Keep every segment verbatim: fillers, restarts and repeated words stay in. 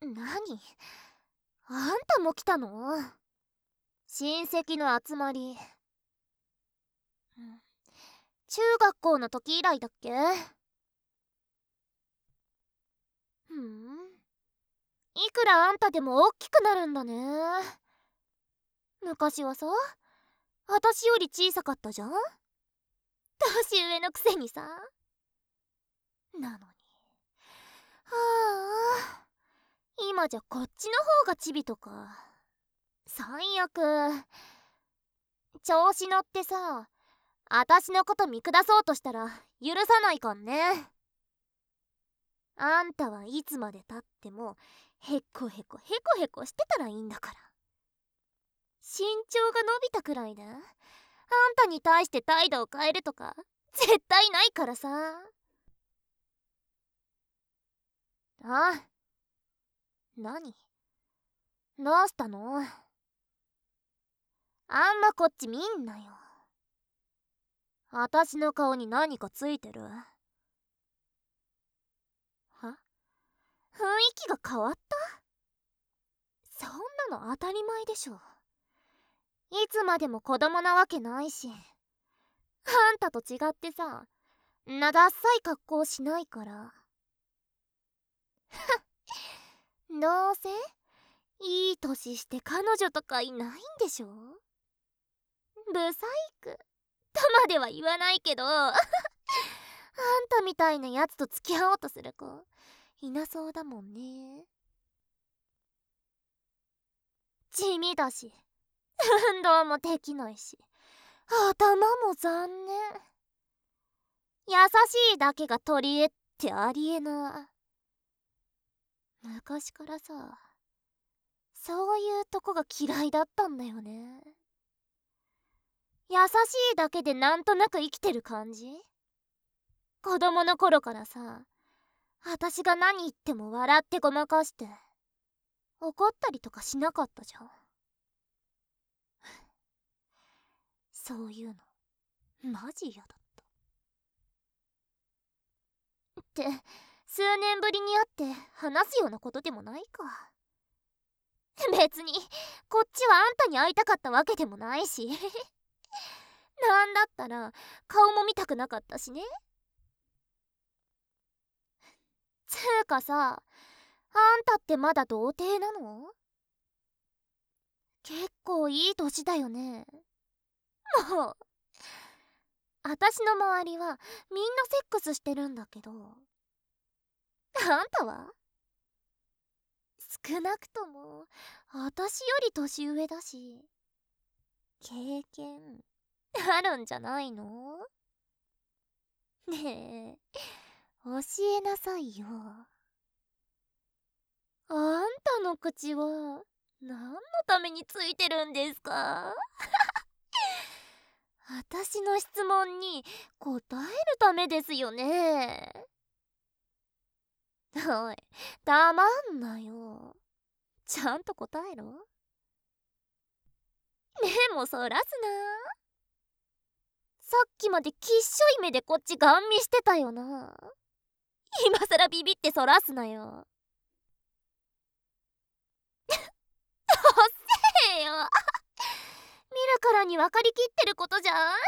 なに、あんたも来たの？親戚の集まり。中学校の時以来だっけ？ふん。いくらあんたでも大きくなるんだね。昔はさ、私より小さかったじゃん？年上のくせにさ。なのに、はあ、今じゃこっちの方がチビとか。最悪。調子乗ってさ、私のこと見下そうとしたら許さないかんね。あんたはいつまでたってもへこへこへこへこしてたらいいんだから。身長が伸びたくらいであんたに対して態度を変えるとか絶対ないからさ。あ、何？どうしたの？あんまこっち見んなよ。私の顔に何かついてる？は？雰囲気が変わった？そんなの当たり前でしょ。いつまでも子供なわけないし。あんたと違ってさ、んなダッサい格好しないから。どうせいい年して彼女とかいないんでしょ？ブサイクとまでは言わないけどあんたみたいなやつと付き合おうとする子いなそうだもんね。地味だし運動もできないし頭も残念。優しいだけが取り柄ってありえない。昔からさ、そういうとこが嫌いだったんだよね。優しいだけでなんとなく生きてる感じ。子供の頃からさ、私が何言っても笑ってごまかして怒ったりとかしなかったじゃん。そういうのマジ嫌だったって数年ぶりに会って話すようなことでもないか。別にこっちはあんたに会いたかったわけでもないしなんだったら顔も見たくなかったしね。つーかさ、あんたってまだ童貞なの？結構いい年だよね。もう私の周りはみんなセックスしてるんだけど、あんたは？少なくとも私より年上だし経験あるんじゃないの？ねえ、教えなさいよ。あんたの口は何のためについてるんですか？私の質問に答えるためですよね。おい、黙んなよ。ちゃんと答えろ。目もそらすな。さっきまできっしょい目でこっちガン見してたよな。今さらビビってそらすなよ。おっせえよ。見るからに分かりきってることじゃん。あ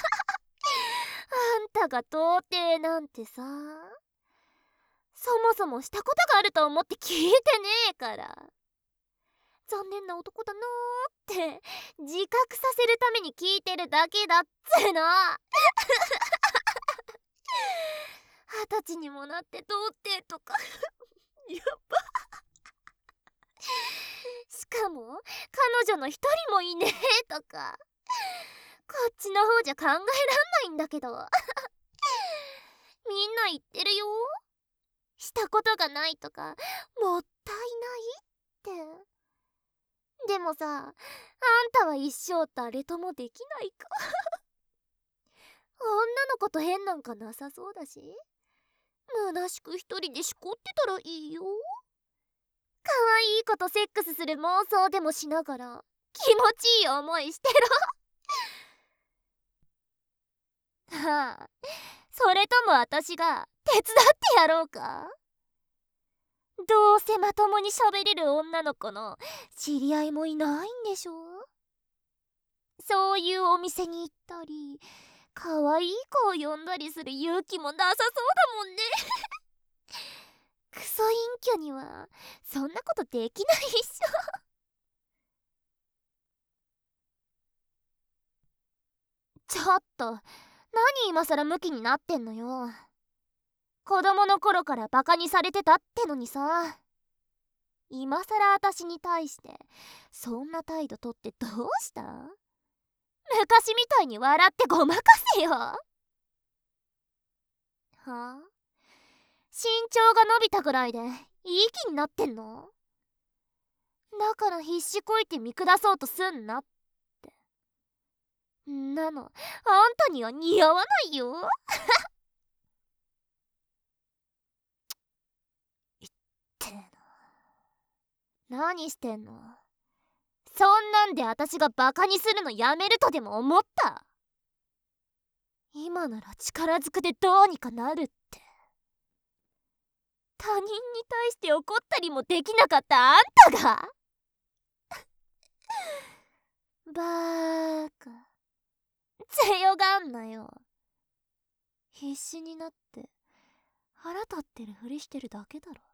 んたが童貞なんてさ、そもそもしたことがあると思って聞いてねえから。残念な男だなーって自覚させるために聞いてるだけだっつーの。二十歳にもなって童貞とかやば。しかも彼女の一人もいねえとか、こっちの方じゃ考えらんないんだけど。みんな言ってるよ。したことがないとかもったいないって。でもさ、あんたは一生誰ともできないか。女の子と変なんかなさそうだし、虚しく一人でしこってたらいいよ。可愛い子とセックスする妄想でもしながら気持ちいい思いしてろ。はあ、それとも私が手伝ってやろうか？ どうせまともに喋れる女の子の知り合いもいないんでしょ。そういうお店に行ったり可愛い子を呼んだりする勇気もなさそうだもんね。クソ陰キャにはそんなことできないっしょ。ちょっと何今さらムキになってんのよ。子供の頃からバカにされてたってのにさ、今さら私に対してそんな態度とってどうした？昔みたいに笑ってごまかせよ。はあ？身長が伸びたぐらいでいい気になってんの？だから必死こいて見下そうとすんなって。んなのあんたには似合わないよ。いってえな。何してんの？そんなんで私がバカにするのやめるとでも思った？今なら力ずくでどうにかなるって。他人に対して怒ったりもできなかったあんたがバーカ、強がんなよ。必死になって腹立ってるふりしてるだけだろ。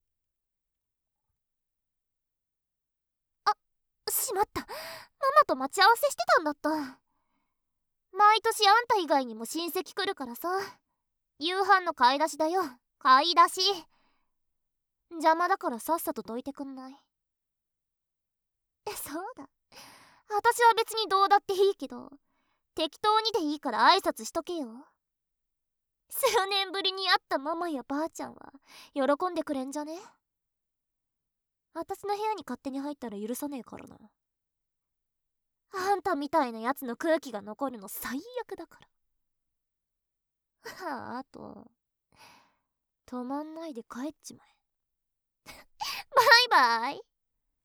あ、しまった、ママと待ち合わせしてたんだった。毎年あんた以外にも親戚来るからさ、夕飯の買い出しだよ、買い出し。邪魔だからさっさとどいてくんない？え、そうだ、私は別にどうだっていいけど、適当にでいいから挨拶しとけよ。数年ぶりに会ったママやばあちゃんは喜んでくれんじゃね？私の部屋に勝手に入ったら許さねえからな。あんたみたいなやつの空気が残るの最悪だから。あと止まんないで帰っちまえ。バイバイ。